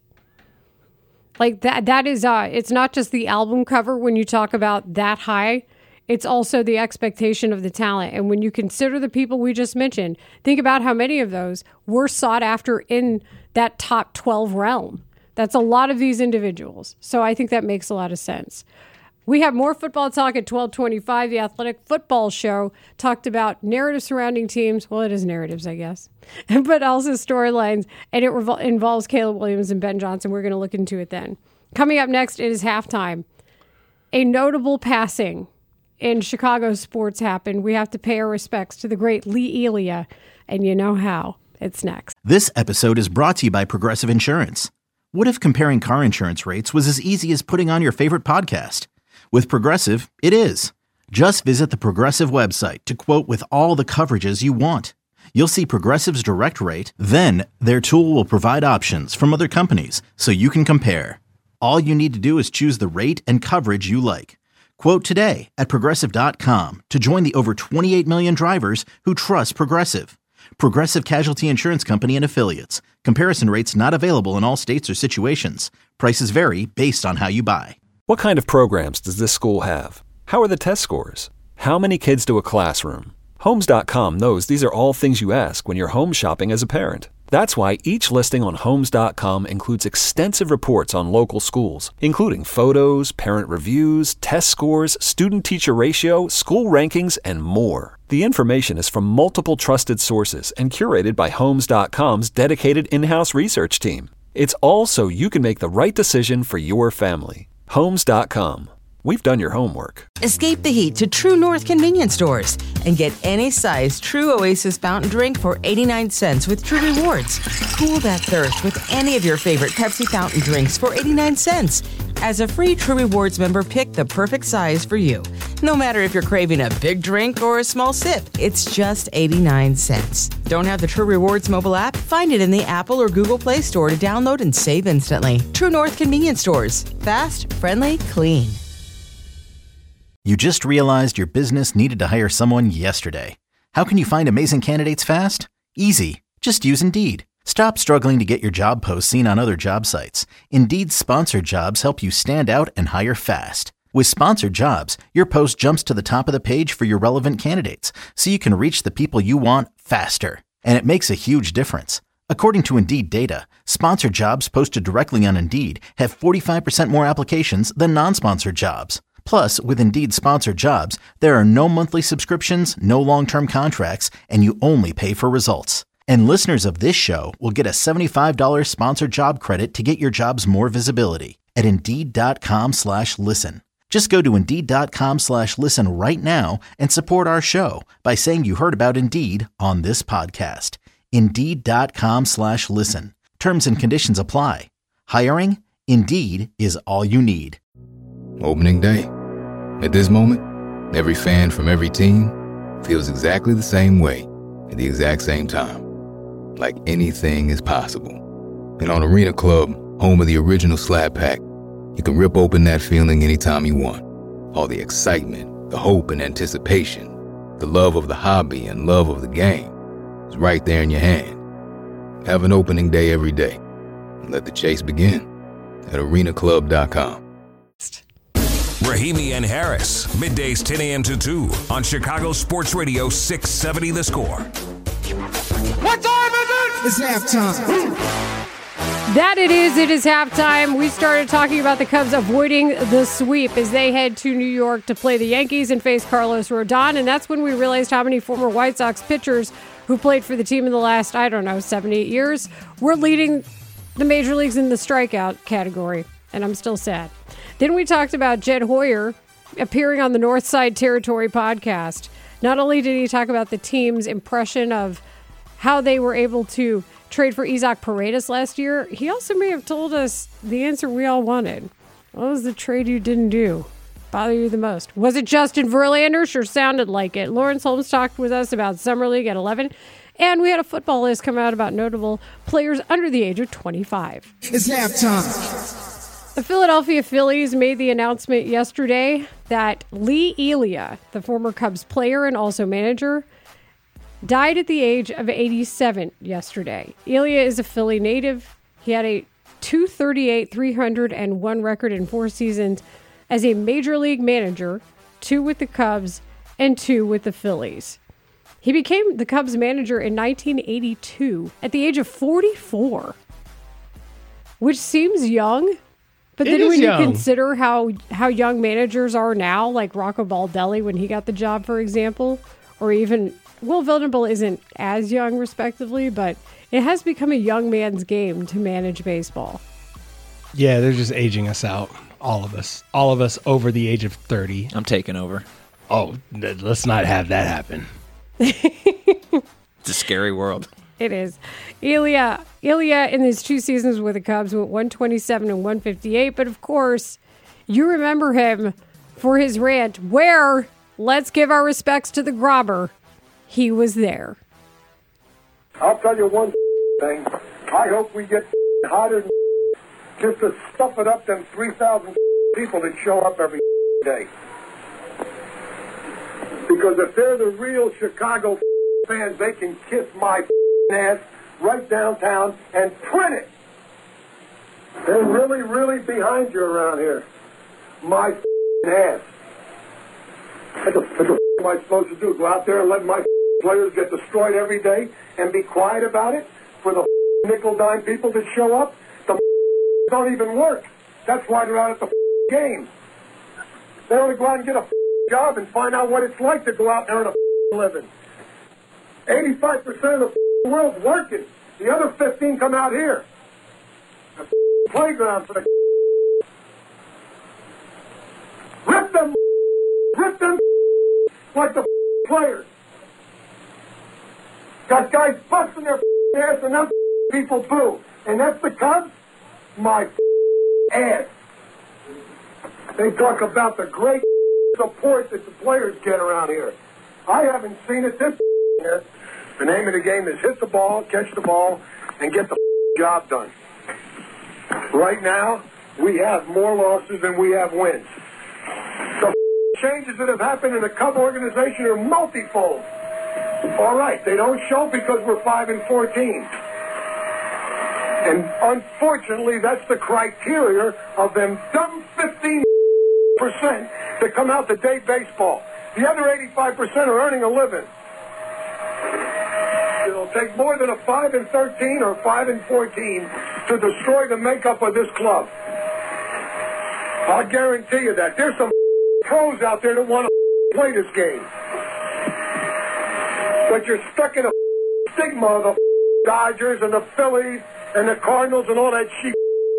S4: Like that is it's not just the album cover when you talk about that high, it's also the expectation of the talent. And when you consider the people we just mentioned, think about how many of those were sought after in that top 12 realm. That's a lot of these individuals. So I think that makes a lot of sense. We have more football talk at 12:25. The Athletic Football Show talked about narrative surrounding teams. Well, it is narratives, I guess, but also storylines. And it involves Caleb Williams and Ben Johnson. We're going to look into it then. Coming up next, it is halftime. A notable passing in Chicago sports happened. We have to pay our respects to the great Lee Elia, and you know how. It's next.
S1: This episode is brought to you by Progressive Insurance. What if comparing car insurance rates was as easy as putting on your favorite podcast? With Progressive, it is. Just visit the Progressive website to quote with all the coverages you want. You'll see Progressive's direct rate, then their tool will provide options from other companies so you can compare. All you need to do is choose the rate and coverage you like. Quote today at Progressive.com to join the over 28 million drivers who trust Progressive. Progressive Casualty Insurance Company and Affiliates. Comparison rates not available in all states or situations. Prices vary based on how you buy.
S2: What kind of programs does this school have? How are the test scores? How many kids do a classroom? Homes.com knows these are all things you ask when you're home shopping as a parent. That's why each listing on Homes.com includes extensive reports on local schools, including photos, parent reviews, test scores, student-teacher ratio, school rankings, and more. The information is from multiple trusted sources and curated by Homes.com's dedicated in-house research team. It's all so you can make the right decision for your family. Homes.com. We've done your homework.
S3: Escape the heat to True North convenience stores and get any size True Oasis fountain drink for 89 cents with True Rewards. Cool that thirst with any of your favorite Pepsi fountain drinks for 89 cents. As a free True Rewards member, pick the perfect size for you. No matter if you're craving a big drink or a small sip, it's just 89 cents. Don't have the True Rewards mobile app? Find it in the Apple or Google Play Store to download and save instantly. True North convenience stores. Fast, friendly, clean.
S1: You just realized your business needed to hire someone yesterday. How can you find amazing candidates fast? Easy. Just use Indeed. Stop struggling to get your job posts seen on other job sites. Indeed's sponsored jobs help you stand out and hire fast. With sponsored jobs, your post jumps to the top of the page for your relevant candidates, so you can reach the people you want faster. And it makes a huge difference. According to Indeed data, sponsored jobs posted directly on Indeed have 45% more applications than non-sponsored jobs. Plus, with Indeed sponsored jobs, there are no monthly subscriptions, no long-term contracts, and you only pay for results. And listeners of this show will get a $75 sponsored job credit to get your jobs more visibility at Indeed.com/listen. Just go to Indeed.com/listen right now and support our show by saying you heard about Indeed on this podcast. Indeed.com/listen. Terms and conditions apply. Hiring? Indeed is all you need.
S10: Opening day. At this moment, every fan from every team feels exactly the same way at the exact same time. Like anything is possible. And on Arena Club, home of the original Slab Pack, you can rip open that feeling anytime you want. All the excitement, the hope and anticipation, the love of the hobby and love of the game is right there in your hand. Have an opening day every day. And let the chase begin at arenaclub.com.
S7: Rahimi and Harris, middays 10 a.m. to 2 on Chicago Sports Radio 670 The Score.
S13: What time is it? It's halftime.
S4: That it is. It is halftime. We started talking about the Cubs avoiding the sweep as they head to New York to play the Yankees and face Carlos Rodon. And that's when we realized how many former White Sox pitchers who played for the team in the last, 7, 8 years were leading the major leagues in the strikeout category. And I'm still sad. Then we talked about Jed Hoyer appearing on the Northside Territory podcast. Not only did he talk about the team's impression of how they were able to trade for Isaac Paredes last year, he also may have told us the answer we all wanted. What was the trade you didn't do? Bother you the most? Was it Justin Verlander? Sure sounded like it. Lawrence Holmes talked with us about Summer League at 11. And we had a football list come out about notable players under the age of 25.
S13: It's halftime.
S4: The Philadelphia Phillies made the announcement yesterday that Lee Elia, the former Cubs player and also manager, died at the age of 87 yesterday. Elia is a Philly native. He had a .238 301 record in 4 seasons as a major league manager, 2 with the Cubs and 2 with the Phillies. He became the Cubs manager in 1982 at the age of 44, which seems young. But then when you consider how young managers are now, like Rocco Baldelli when he got the job, for example, or even Will Venable isn't as young, respectively, but it has become a young man's game to manage baseball.
S9: Yeah, they're just aging us out. All of us over the age of 30.
S12: I'm taking over.
S9: Oh, let's not have that happen.
S12: It's a scary world.
S4: It is. Elia in his 2 seasons with the Cubs went 127 and 158, but of course, you remember him for his rant where, let's give our respects to the Grobber, he was there.
S14: I'll tell you one thing. I hope we get hotter than just to stuff it up them 3,000 people that show up every day. Because if they're the real Chicago fans, they can kiss my ass right downtown and print it. They're really, really behind you around here. My ass. What the am I supposed to do? Go out there and let my players get destroyed every day and be quiet about it for the nickel-dime people that show up? The don't even work. That's why they're out at the games. They want to go out and get a job and find out what it's like to go out there and a living. 85% of the world's working. The other 15 come out here. A playground for the rip them like the players. Got guys busting their ass and them people boo. And that's the Cubs? My ass. They talk about the great support that the players get around here. I haven't seen it this year. The name of the game is hit the ball, catch the ball, and get the job done. Right now, we have more losses than we have wins. The changes that have happened in the Cub organization are multifold. All right, they don't show because we're 5-14. And unfortunately, that's the criteria of them dumb 15% that come out to day baseball. The other 85% are earning a living. It'll take more than a 5-13 or 5-14 to destroy the makeup of this club. I'll guarantee you that. There's some pros out there that want to play this game. But you're stuck in a stigma of the Dodgers and the Phillies and the Cardinals and all that shit.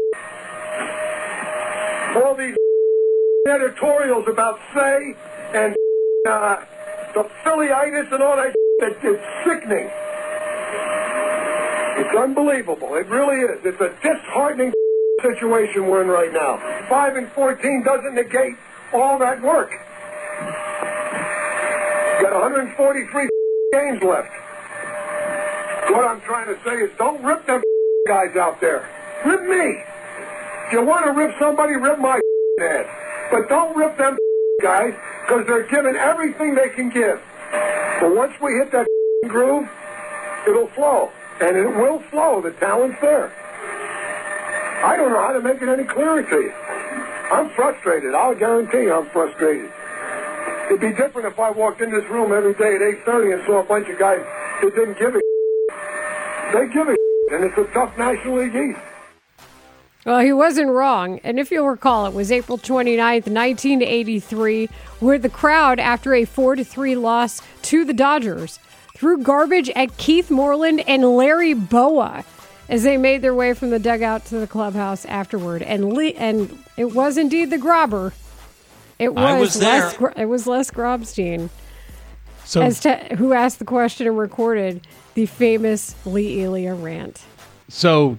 S14: All these editorials about Say and the Phillyitis and all that shit, it's sickening. It's unbelievable. It really is. It's a disheartening situation we're in right now. 5-14 doesn't negate all that work. You got 143 games left. What I'm trying to say is don't rip them guys out there. Rip me. If you want to rip somebody, rip my ass. But don't rip them guys because they're giving everything they can give. But once we hit that groove, it'll flow. And it will flow. The talent's there. I don't know how to make it any clearer to you. I'm frustrated. I'll guarantee you I'm frustrated. It'd be different if I walked in this room every day at 8:30 and saw a bunch of guys that didn't give a They give a and it's a tough National League East.
S4: Well, he wasn't wrong. And if you'll recall, it was April 29th, 1983, where the crowd, after a 4-3 loss to the Dodgers, threw garbage at Keith Moreland and Larry Boa as they made their way from the dugout to the clubhouse afterward. And it was indeed the Grobber. It was Les Grobstein, who asked the question and recorded the famous Lee Elia rant.
S9: So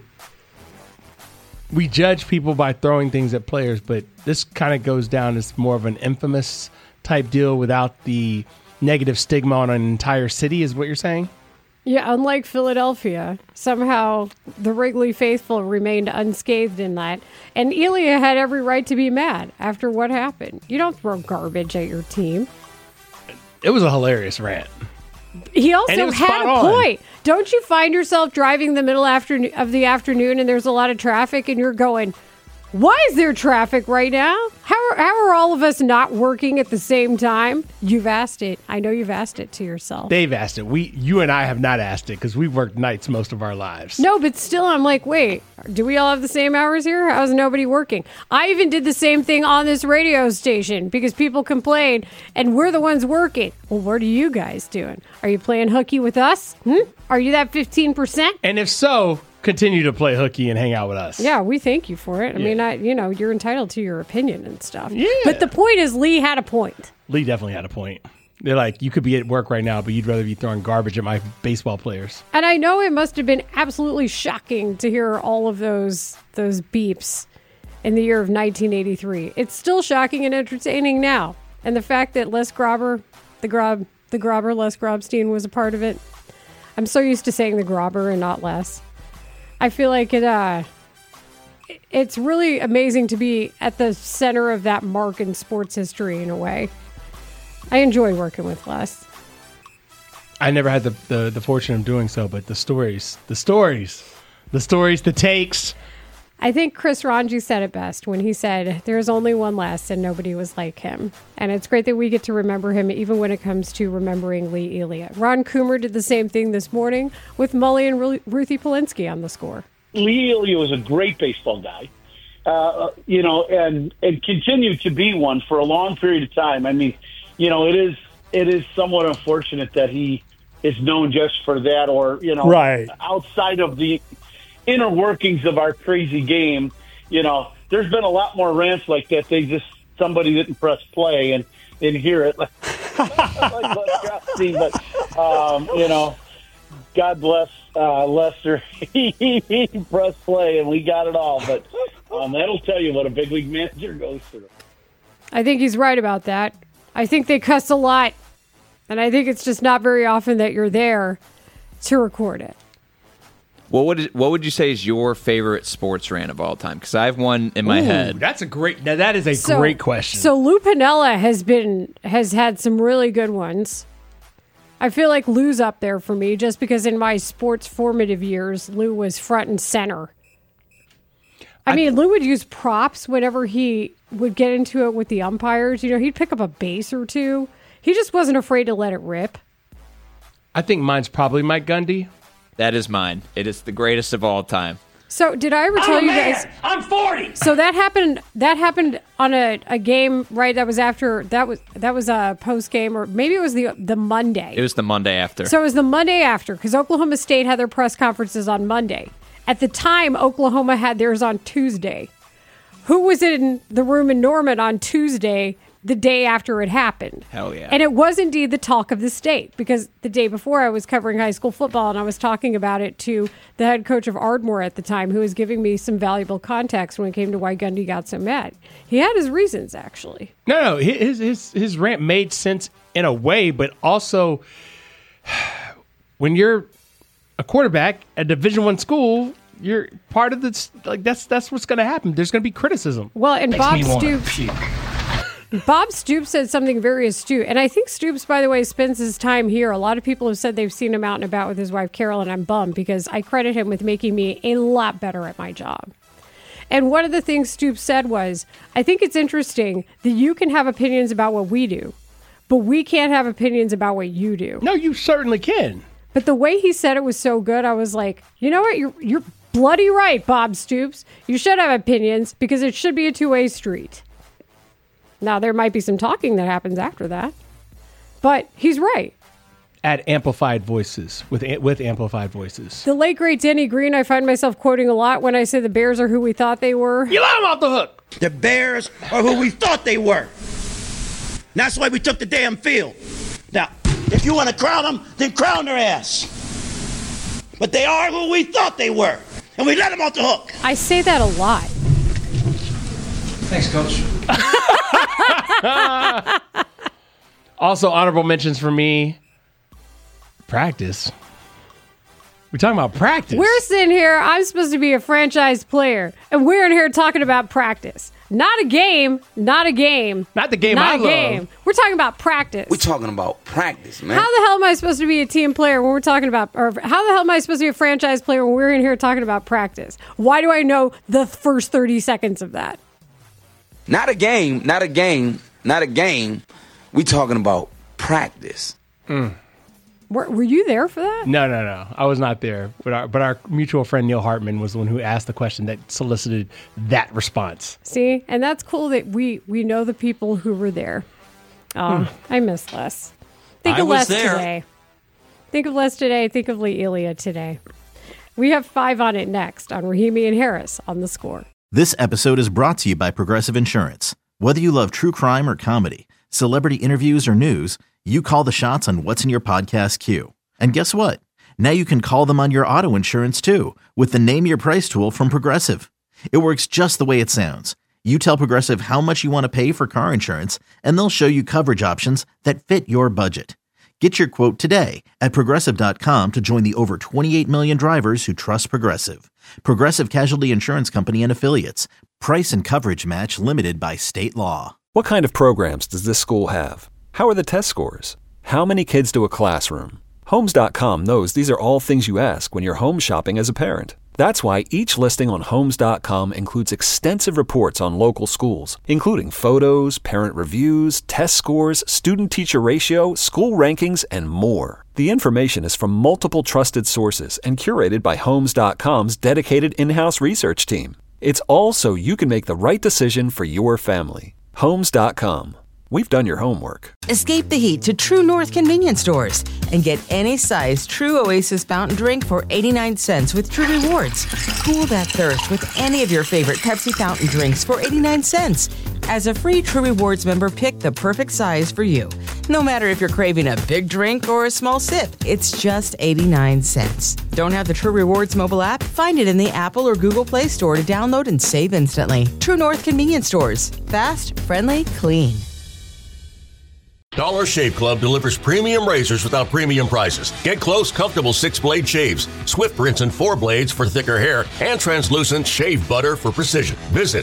S9: we judge people by throwing things at players, but this kind of goes down as more of an infamous type deal without the negative stigma on an entire city, is what you're saying?
S4: Yeah, unlike Philadelphia, somehow the Wrigley faithful remained unscathed in that. And Elia had every right to be mad after what happened. You don't throw garbage at your team.
S9: It was a hilarious rant.
S4: He also had a point. Don't you find yourself driving the middle of the afternoon and there's a lot of traffic and you're going, why is there traffic right now? How are all of us not working at the same time? You've asked it. I know you've asked it to yourself.
S9: They've asked it. You and I have not asked it because we've worked nights most of our lives.
S4: No, but still, I'm like, wait, do we all have the same hours here? How's nobody working? I even did the same thing on this radio station because people complain and we're the ones working. Well, what are you guys doing? Are you playing hooky with us? Are you that 15%?
S9: And if so, continue to play hooky and hang out with us.
S4: Yeah, we thank you for it. I mean, you're entitled to your opinion and stuff.
S9: Yeah.
S4: But the point is, Lee had a point.
S9: Lee definitely had a point. They're like, you could be at work right now, but you'd rather be throwing garbage at my baseball players.
S4: And I know it must have been absolutely shocking to hear all of those beeps in the year of 1983. It's still shocking and entertaining now. And the fact that Les Grobber, the Grobber, Les Grobstein was a part of it. I'm so used to saying the Grobber and not Les. I feel like it's really amazing to be at the center of that mark in sports history in a way. I enjoy working with Les.
S9: I never had the fortune of doing so, but the stories, the takes.
S4: I think Chris Ranji said it best when he said, there's only one Les and nobody was like him. And it's great that we get to remember him even when it comes to remembering Lee Elia. Ron Coomer did the same thing this morning with Mully and Ruthie Polinsky on the score.
S15: Lee Elia was a great baseball guy, and continued to be one for a long period of time. I mean, it is somewhat unfortunate that he is known just for that or,
S9: right.
S15: Outside of the inner workings of our crazy game, there's been a lot more rants like that. Somebody didn't press play and hear it. But, God bless Lester. He pressed play and we got it all. But that'll tell you what a big league manager goes through.
S4: I think he's right about that. I think they cuss a lot. And I think it's just not very often that you're there to record it.
S12: What would you say is your favorite sports rant of all time? Because I have one in my head.
S9: That is a great question.
S4: So Lou Piniella has had some really good ones. I feel like Lou's up there for me just because in my sports formative years, Lou was front and center. I mean, Lou would use props whenever he would get into it with the umpires. He'd pick up a base or two. He just wasn't afraid to let it rip.
S9: I think mine's probably Mike Gundy.
S12: That is mine. It is the greatest of all time.
S4: So did I ever tell you guys?
S15: I'm 40.
S4: So that happened on a game, right? That was after that was a post game, or maybe it was the Monday.
S12: It was the Monday after.
S4: So it was the Monday after because Oklahoma State had their press conferences on Monday. At the time, Oklahoma had theirs on Tuesday. Who was in the room in Norman on Tuesday? The day after it happened.
S12: Hell yeah.
S4: And it was indeed the talk of the state because the day before I was covering high school football and I was talking about it to the head coach of Ardmore at the time who was giving me some valuable context when it came to why Gundy got so mad. He had his reasons, actually.
S9: No, his rant made sense in a way, but also when you're a quarterback at Division I school, you're part of this. Like that's what's going to happen. There's going to be criticism.
S4: Well, and Bob Stoops said something very astute. And I think Stoops, by the way, spends his time here. A lot of people have said they've seen him out and about with his wife, Carol, and I'm bummed because I credit him with making me a lot better at my job. And one of the things Stoops said was, I think it's interesting that you can have opinions about what we do, but we can't have opinions about what you do.
S9: No, you certainly can.
S4: But the way he said it was so good, I was like, you know what? You're bloody right, Bob Stoops. You should have opinions because it should be a two-way street. Now, there might be some talking that happens after that, but he's right.
S9: At amplified voices, with amplified voices.
S4: The late, great Denny Green, I find myself quoting a lot when I say the Bears are who we thought they were.
S16: You let them off the hook. The Bears are who we thought they were. And that's why we took the damn field. Now, if you want to crown them, then crown their ass. But they are who we thought they were. And we let them off the hook.
S4: I say that a lot.
S16: Thanks, Coach.
S9: Also, honorable mentions for me. Practice. We're talking about practice.
S4: We're sitting here. I'm supposed to be a franchise player, and we're in here talking about practice. Not a game. Not a game.
S9: Not the game
S4: not
S9: I
S4: a
S9: love.
S4: Game. We're talking about practice.
S16: We're talking about practice, man.
S4: How the hell am I supposed to be a team player when we're talking about, or how the hell am I supposed to be a franchise player when we're in here talking about practice? Why do I know the first 30 seconds of that?
S16: Not a game. Not a game. Not a game. We're talking about practice.
S4: Were you there for that?
S9: No. I was not there. But our mutual friend Neil Hartman was the one who asked the question that solicited that response.
S4: See? And that's cool that we know the people who were there. I miss Les. Think of Les today. Think of Les today. Think of Lee Elia today. We have 5 on it next on Rahimi and Harris on The Score.
S1: This episode is brought to you by Progressive Insurance. Whether you love true crime or comedy, celebrity interviews or news, you call the shots on what's in your podcast queue. And guess what? Now you can call them on your auto insurance too with the Name Your Price tool from Progressive. It works just the way it sounds. You tell Progressive how much you want to pay for car insurance, and they'll show you coverage options that fit your budget. Get your quote today at Progressive.com to join the over 28 million drivers who trust Progressive. Progressive Casualty Insurance Company and Affiliates. Price and coverage match limited by state law.
S2: What kind of programs does this school have? How are the test scores? How many kids do a classroom? Homes.com knows these are all things you ask when you're home shopping as a parent. That's why each listing on Homes.com includes extensive reports on local schools, including photos, parent reviews, test scores, student-teacher ratio, school rankings, and more. The information is from multiple trusted sources and curated by Homes.com's dedicated in-house research team. It's all so you can make the right decision for your family. Homes.com. We've done your homework.
S3: Escape the heat to True North convenience stores and get any size True Oasis fountain drink for 89 cents with True Rewards. Cool that thirst with any of your favorite Pepsi fountain drinks for 89 cents. As a free True Rewards member, pick the perfect size for you. No matter if you're craving a big drink or a small sip, it's just 89 cents. Don't have the True Rewards mobile app? Find it in the Apple or Google Play Store to download and save instantly. True North convenience stores. Fast, friendly, clean.
S17: Dollar Shave Club delivers premium razors without premium prices. Get close, comfortable 6-blade shaves, swift rinse and 4 blades for thicker hair, and translucent shave butter for precision. Visit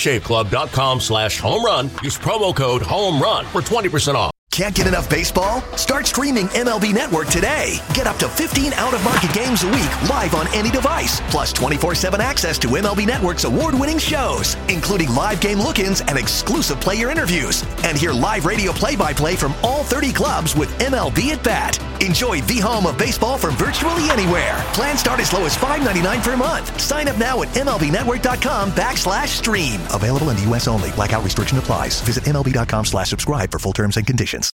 S17: dollarshaveclub.com/homerun. Use promo code HOMERUN for 20% off.
S18: Can't get enough baseball? Start streaming MLB Network today. Get up to 15 out-of-market games a week live on any device, plus 24/7 access to MLB Network's award-winning shows, including live game look-ins and exclusive player interviews. And hear live radio play-by-play from all 30 clubs with MLB at Bat. Enjoy the home of baseball from virtually anywhere. Plans start as low as $5.99 per month. Sign up now at MLBnetwork.com/stream. Available in the U.S. only. Blackout restriction applies. Visit MLB.com/subscribe for full terms and conditions.